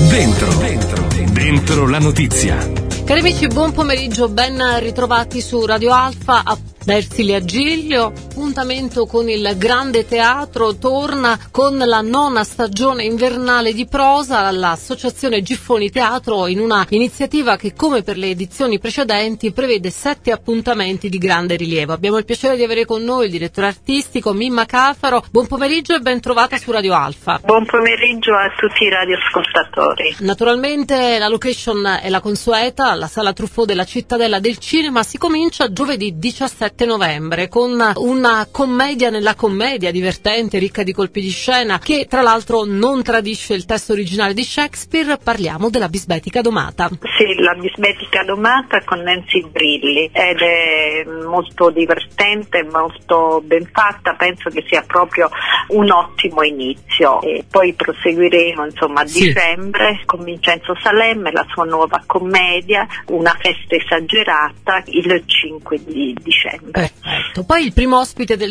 Dentro la notizia. Cari amici, buon pomeriggio, ben ritrovati su Radio Alfa. Da Ersilia Giglio, appuntamento con il Grande Teatro, torna con la 9ª stagione invernale di prosa l'associazione Giffoni Teatro, in una iniziativa che, come per le edizioni precedenti, prevede 7 appuntamenti di grande rilievo. Abbiamo il piacere di avere con noi il direttore artistico Mimma Cafaro. Buon pomeriggio e ben trovata su Radio Alfa. Buon pomeriggio a tutti i radioascoltatori. Naturalmente la location è la consueta, la Sala Truffaut della Cittadella del Cinema. Si comincia giovedì 17 novembre con una commedia nella commedia, divertente, ricca di colpi di scena, che tra l'altro non tradisce il testo originale di Shakespeare. Parliamo della Bisbetica Domata. Sì, la Bisbetica Domata con Nancy Brilli, ed è molto divertente, molto ben fatta. Penso che sia proprio un ottimo inizio, e poi proseguiremo a dicembre con Vincenzo Salemme, la sua nuova commedia Una festa esagerata, il 5 di dicembre. Perfetto. Poi il primo ospite del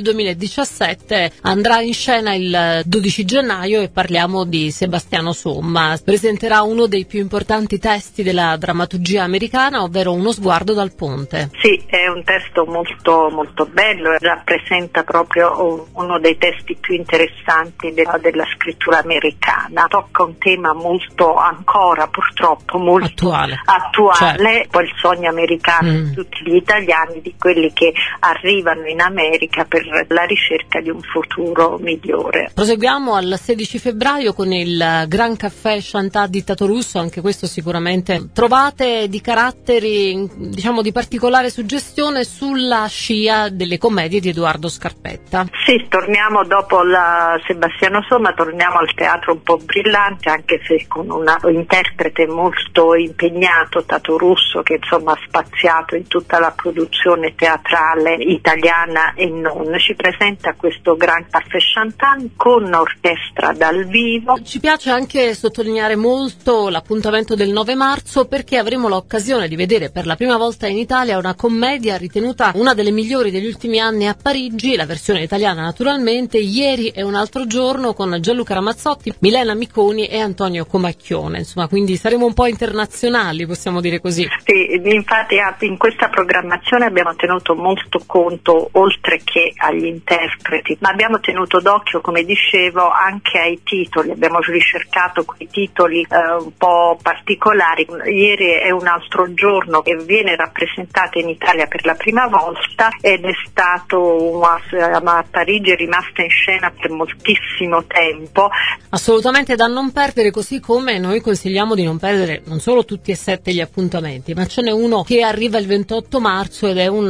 2017 andrà in scena il 12 gennaio e parliamo di Sebastiano Somma. Presenterà uno dei più importanti testi della drammaturgia americana, ovvero Uno sguardo dal ponte. Sì, è un testo molto molto bello, rappresenta proprio uno dei testi più interessanti della scrittura americana. Tocca un tema molto, ancora purtroppo molto attuale. Certo. Poi il sogno americano di tutti gli italiani, di quelli che arrivano in America per la ricerca di un futuro migliore. Proseguiamo al 16 febbraio con il Gran Caffè Chantat di Tato Russo. Anche questo sicuramente trovate di caratteri, di particolare suggestione, sulla scia delle commedie di Edoardo Scarpetta. Sì, torniamo dopo la Sebastiano Somma, torniamo al teatro un po' brillante, anche se con un interprete molto impegnato, Tato Russo, che ha spaziato in tutta la produzione teatrale italiana e non. Ci presenta questo Gran Caffè Chantant con orchestra dal vivo. Ci piace anche sottolineare molto l'appuntamento del 9 marzo, perché avremo l'occasione di vedere per la prima volta in Italia una commedia ritenuta una delle migliori degli ultimi anni a Parigi, la versione italiana naturalmente, Ieri è un altro giorno, con Gianluca Ramazzotti, Milena Miconi e Antonio Comacchione. Quindi saremo un po' internazionali, possiamo dire così. Sì, infatti in questa programmazione abbiamo tenuto molto conto, oltre che agli interpreti, ma abbiamo tenuto d'occhio, come dicevo, anche ai titoli. Abbiamo ricercato quei titoli un po' particolari. Ieri è un altro giorno, che viene rappresentata in Italia per la prima volta, ed è stato a Parigi, è rimasta in scena per moltissimo tempo. Assolutamente da non perdere, così come noi consigliamo di non perdere non solo tutti e 7 gli appuntamenti, ma ce n'è uno che arriva il 28 marzo ed è un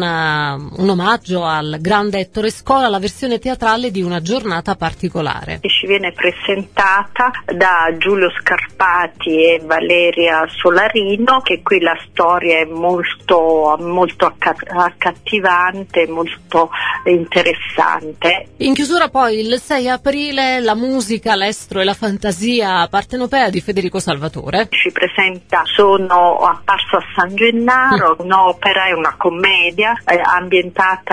omaggio al grande Ettore Scola, la versione teatrale di Una giornata particolare. E ci viene presentata da Giulio Scarpati e Valeria Solarino, che qui la storia è molto accattivante, molto interessante. In chiusura poi il 6 aprile la musica, l'estro e la fantasia partenopea di Federico Salvatore. Ci presenta Sono apparso a San Gennaro, un'opera, è una commedia ambientata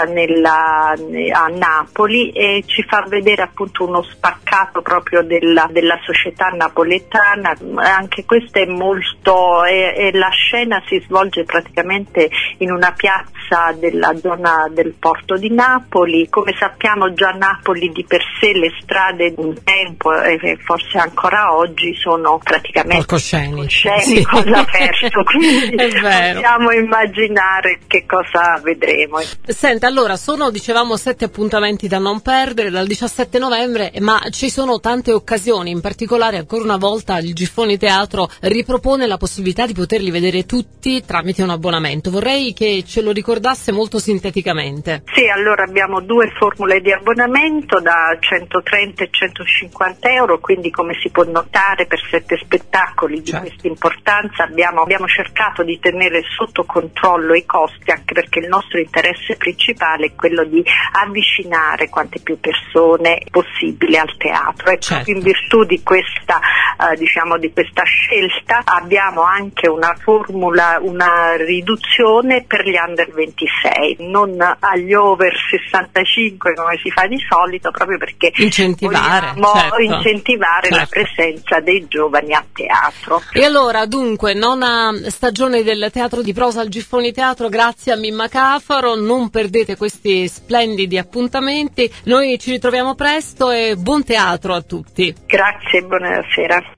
a Napoli, e ci fa vedere appunto uno spaccato proprio della società napoletana. Anche questa è molto, e la scena si svolge praticamente in una piazza della zona del porto di Napoli. Come sappiamo, già Napoli di per sé, le strade un tempo e forse ancora oggi sono praticamente palcoscenico all'aperto, quindi possiamo immaginare che cosa vedremo. Senta, allora dicevamo 7 appuntamenti da non perdere dal 17 novembre, ma ci sono tante occasioni. In particolare, ancora una volta, il Giffoni Teatro ripropone la possibilità di poterli vedere tutti tramite un abbonamento. Vorrei che ce lo ricordasse molto sinteticamente. Sì, allora abbiamo 2 formule di abbonamento da 130 e 150 euro, quindi come si può notare, per 7 spettacoli di questa importanza abbiamo cercato di tenere sotto controllo i costi, anche perché il nostro interesse principale è quello di avvicinare quante più persone possibile al teatro. E in virtù di questa di questa scelta. Abbiamo anche una formula, una riduzione per gli under 26, non agli over 65 come si fa di solito, proprio perché incentivare la presenza dei giovani a teatro. E allora, dunque, nona stagione del Teatro di Prosa al Giffoni Teatro, grazie a Mimma Cafaro, non perdete questi splendidi appuntamenti, noi ci ritroviamo presto e buon teatro a tutti. Grazie, buonasera.